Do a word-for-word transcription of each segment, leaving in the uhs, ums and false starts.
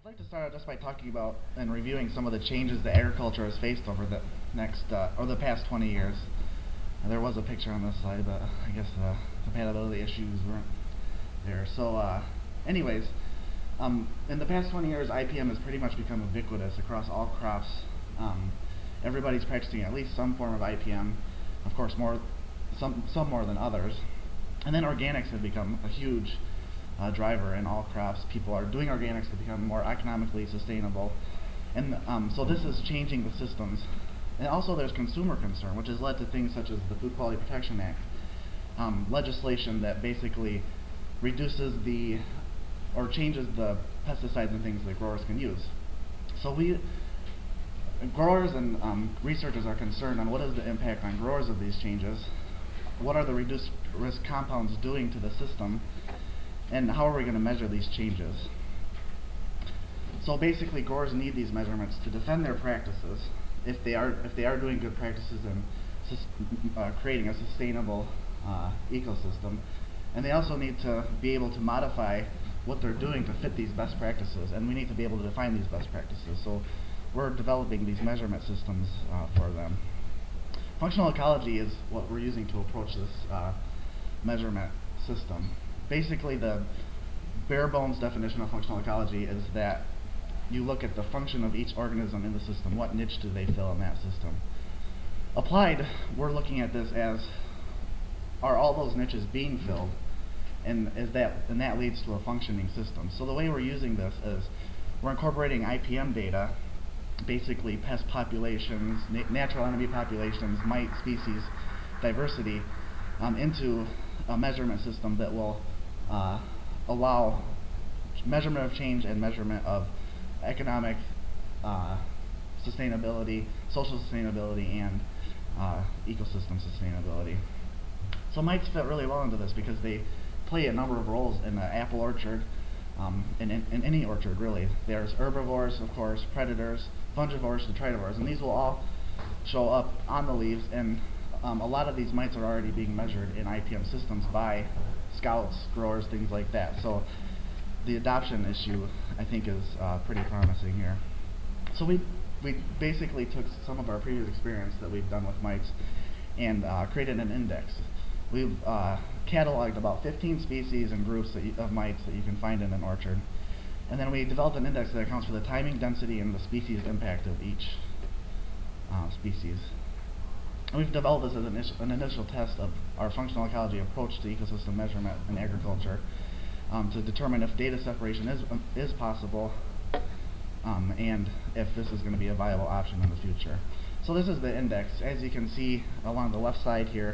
like to start out just by talking about and reviewing some of the changes that agriculture has faced over the next uh, or the past twenty years. Uh, there was a picture on this slide, but I guess the compatibility issues weren't there. So, uh, anyways, um, in the past twenty years, I P M has pretty much become ubiquitous across all crops. Um, everybody's practicing at least some form of I P M. Of course, more some some more than others. And then organics have become a huge Uh, driver in all crops. People are doing organics to become more economically sustainable, and um, so this is changing the systems. And also there's consumer concern, which has led to things such as the Food Quality Protection Act, um, legislation that basically reduces the or changes the pesticides and things that growers can use. So we growers and um, researchers are concerned on what is the impact on growers of these changes, what are the reduced risk compounds doing to the system, and how are we going to measure these changes. So basically, growers need these measurements to defend their practices if they are if they are doing good practices and uh, creating a sustainable uh, ecosystem, and they also need to be able to modify what they're doing to fit these best practices, and we need to be able to define these best practices. So we're developing these measurement systems uh, for them. Functional ecology is what we're using to approach this uh, measurement system. Basically, the bare bones definition of functional ecology is that you look at the function of each organism in the system. What niche do they fill in that system? Applied, we're looking at this as, are all those niches being filled? And is that and that leads to a functioning system. So the way we're using this is we're incorporating I P M data, basically pest populations, na natural enemy populations, mite species diversity, um, into a measurement system that will Uh, allow measurement of change and measurement of economic uh, sustainability, social sustainability, and uh, ecosystem sustainability. So mites fit really well into this because they play a number of roles in the apple orchard, um, in, in, in any orchard really. There's herbivores, of course, predators, fungivores, detritivores, and these will all show up on the leaves, and um, a lot of these mites are already being measured in I P M systems by scouts, growers, things like that. So the adoption issue, I think, is uh, pretty promising here. So we we basically took some of our previous experience that we've done with mites and uh, created an index. We've uh, cataloged about fifteen species and groups that you, of mites that you can find in an orchard, and then we developed an index that accounts for the timing, density, and the species impact of each uh, species. And we've developed this as an, an initial test of our functional ecology approach to ecosystem measurement in agriculture, um, to determine if data separation is um, is possible, um, and if this is going to be a viable option in the future. So this is the index. As you can see along the left side here,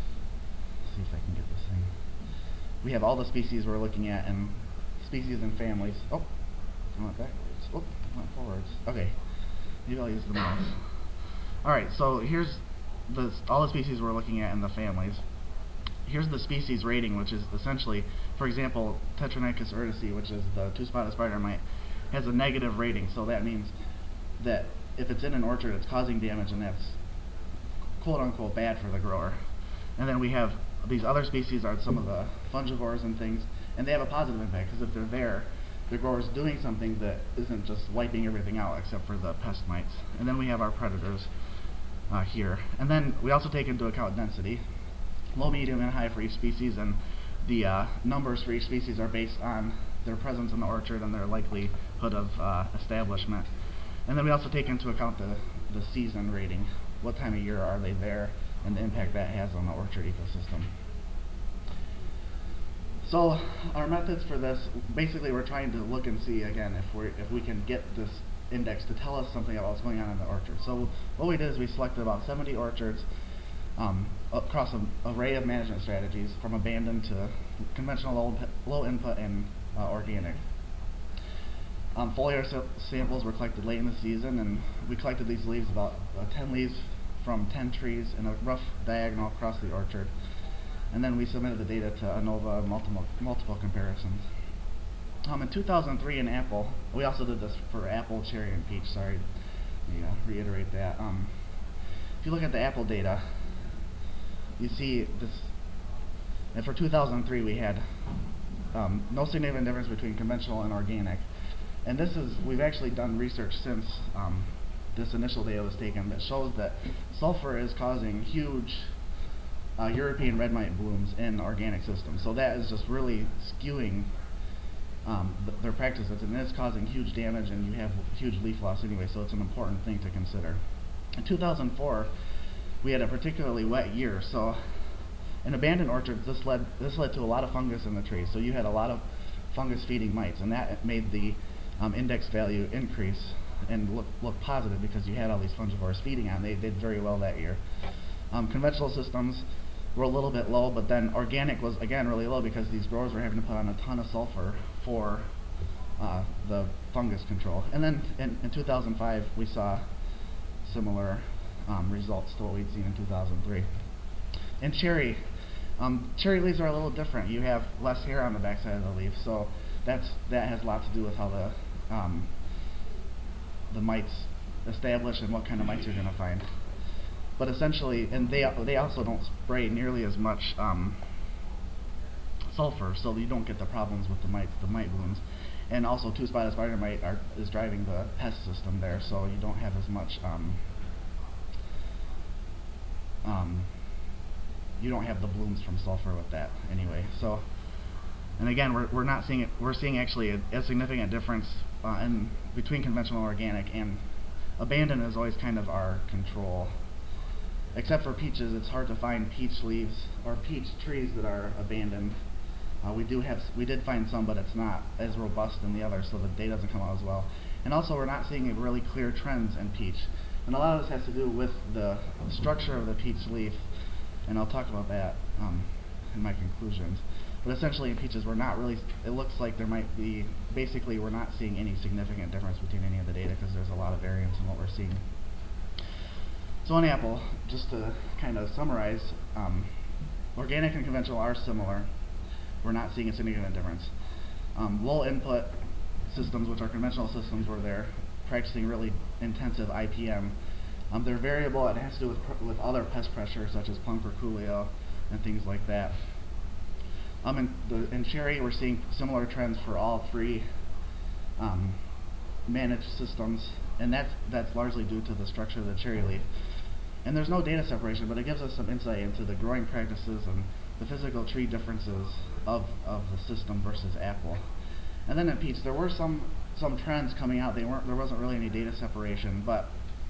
let's see if I can get this thing. We have all the species we're looking at and species and families. Oh, I went backwards. Oh, I went forwards. Okay, maybe I'll use the mouse. All right, so here's The, all the species we're looking at in the families. Here's the species rating, which is essentially, for example, Tetranechus urticae, which is the two-spotted spider mite, has a negative rating. So that means that if it's in an orchard, it's causing damage, and that's quote-unquote bad for the grower. And then we have these other species are some of the fungivores and things, and they have a positive impact because if they're there, the grower's doing something that isn't just wiping everything out except for the pest mites. And then we have our predators Uh, here. And then we also take into account density, low, medium, and high for each species, and the uh, numbers for each species are based on their presence in the orchard and their likelihood of uh, establishment. And then we also take into account the, the season rating, what time of year are they there, and the impact that has on the orchard ecosystem. So our methods for this, basically we're trying to look and see again if we if we can get this index to tell us something about what's going on in the orchard. So what we did is we selected about seventy orchards um, across an array of management strategies, from abandoned to conventional low, low input and uh, organic. Um, foliar samples were collected late in the season, and we collected these leaves, about uh, ten leaves from ten trees in a rough diagonal across the orchard. And then we submitted the data to ANOVA, multiple, multiple comparisons. Um, in two thousand three in apple, we also did this for apple, cherry, and peach, sorry, let me uh, reiterate that. Um, if you look at the apple data, you see this, and for two thousand three we had um, no significant difference between conventional and organic, And this is, we've actually done research since um, this initial data was taken that shows that sulfur is causing huge uh, European red mite blooms in organic systems. So that is just really skewing um, th their practices, and it's causing huge damage, and you have huge leaf loss anyway, so it's an important thing to consider. In two thousand four, we had a particularly wet year, so in abandoned orchards, this led this led to a lot of fungus in the trees. So you had a lot of fungus feeding mites, and that made the um, index value increase and look look positive because you had all these fungivores feeding on. They did very well that year. Um, conventional systems were a little bit low, but then organic was again really low because these growers were having to put on a ton of sulfur for uh, the fungus control. And then in, in two thousand five, we saw similar um, results to what we'd seen in two thousand three. In cherry, um, cherry leaves are a little different. You have less hair on the backside of the leaf, so that's that has a lot to do with how the um, the mites establish and what kind of mites you're going to find. But essentially, and they they also don't spray nearly as much um, sulfur, so you don't get the problems with the mites, the mite blooms. And also, two-spotted spider mite are, is driving the pest system there, so you don't have as much. Um, um, you don't have the blooms from sulfur with that anyway. So, and again, we're we're not seeing it. We're seeing actually a, a significant difference uh, in between conventional and organic, and abandoned is always kind of our control. Except for peaches, it's hard to find peach leaves or peach trees that are abandoned. Uh, we do have, s we did find some, but it's not as robust in the others, so the data doesn't come out as well. And also, we're not seeing really clear trends in peach. And a lot of this has to do with the structure of the peach leaf, and I'll talk about that um, in my conclusions. But essentially, in peaches, we're not really. It looks like there might be. Basically, we're not seeing any significant difference between any of the data because there's a lot of variance in what we're seeing. So on apple, just to kind of summarize, um, organic and conventional are similar. We're not seeing a significant difference. Um, low input systems, which are conventional systems where they're practicing really intensive I P M, um, they're variable. It has to do with, pr with other pest pressures such as Plumper-Coolio and things like that. Um, in, the, in cherry, we're seeing similar trends for all three um, managed systems, and that's, that's largely due to the structure of the cherry leaf. And there's no data separation, but it gives us some insight into the growing practices and the physical tree differences of, of the system versus apple. And then in peach, there were some some trends coming out. They weren't. There wasn't really any data separation, but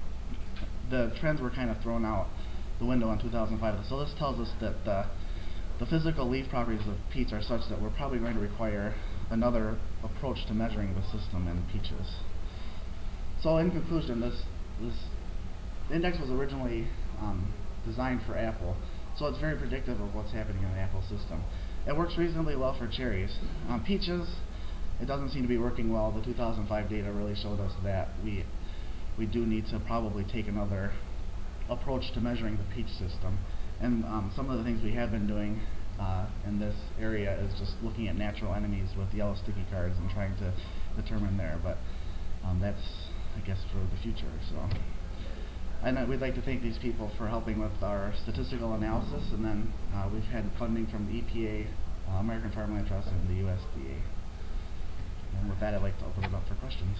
the trends were kind of thrown out the window in two thousand five. So this tells us that the the physical leaf properties of peach are such that we're probably going to require another approach to measuring the system in peaches. So in conclusion, this this index was originally um, designed for apple, so it's very predictive of what's happening in the apple system. It works reasonably well for cherries. Um, peaches, it doesn't seem to be working well. The two thousand five data really showed us that we we do need to probably take another approach to measuring the peach system. And um, some of the things we have been doing uh, in this area is just looking at natural enemies with yellow sticky cards and trying to determine there. But um, that's, I guess, for the future. So. And uh, we'd like to thank these people for helping with our statistical analysis, and then uh, we've had funding from the E P A, uh, American Farmland Trust, and the U S D A. And with that, I'd like to open it up for questions.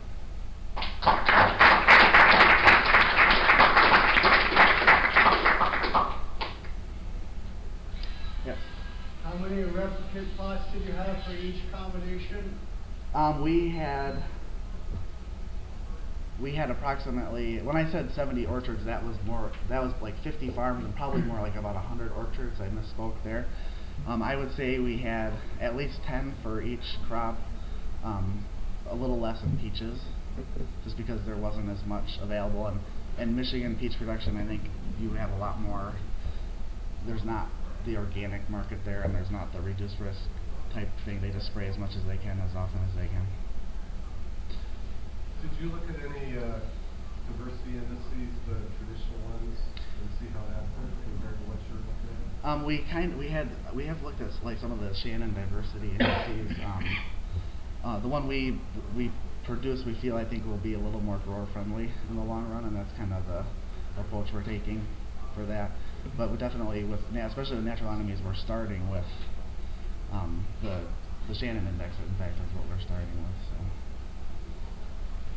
Yes. How many replicate plots did you have for each combination? Um, we had. We had approximately, when I said seventy orchards, that was more, that was like fifty farms and probably more like about one hundred orchards. I misspoke there. Um, I would say we had at least ten for each crop, um, a little less in peaches, just because there wasn't as much available. And in Michigan peach production, I think you have a lot more, there's not the organic market there, and there's not the reduced risk type thing. They just spray as much as they can, as often as they can. Did you look at any uh, diversity indices, the traditional ones, and see how that worked compared to what you're looking at? Um, we kind we had we have looked at like some of the Shannon diversity indices. Um, uh, the one we we produce, we feel I think will be a little more grower friendly in the long run, and that's kind of the approach we're taking for that. But we definitely, with especially with natural enemies, we're starting with um, the the Shannon index. In fact, that's what we're starting with. So.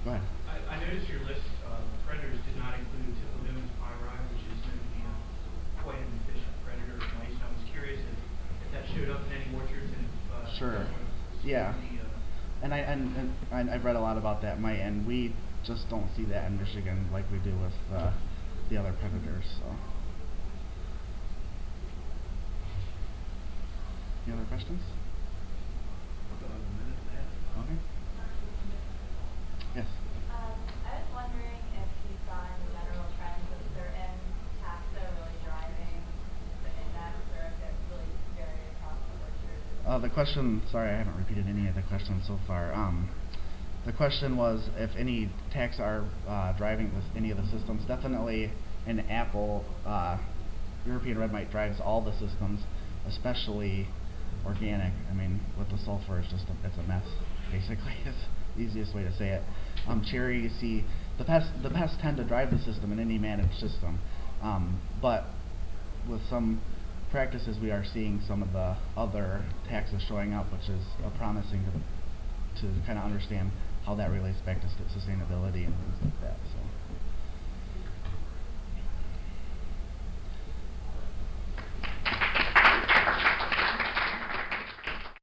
Go ahead. I, I noticed your list of predators did not include Typhlodomus pyri, which is known to be a, quite an efficient predator of mice. And I was curious if, if that showed up in any orchards and if uh, Sure. Yeah. The, uh, And I and, and I, I've read a lot about that mite, and we just don't see that in Michigan like we do with uh, the other predators. So. Any other questions? Okay. Yes. Um, I was wondering if you saw any general trends of certain taxa really driving the index, or if it really varied across the orchard. Uh, the question, sorry, I haven't repeated any of the questions so far. Um, the question was if any taxa are uh, driving this, any of the systems. Definitely an apple, uh, European red mite drives all the systems, especially organic. I mean, with the sulfur, it's just a, it's a mess, basically. It's the easiest way to say it. Um, cherry, you see, the pests, the pests tend to drive the system in any managed system, um, but with some practices, we are seeing some of the other taxes showing up, which is uh, promising to to kind of understand how that relates back to st sustainability and things like that. So.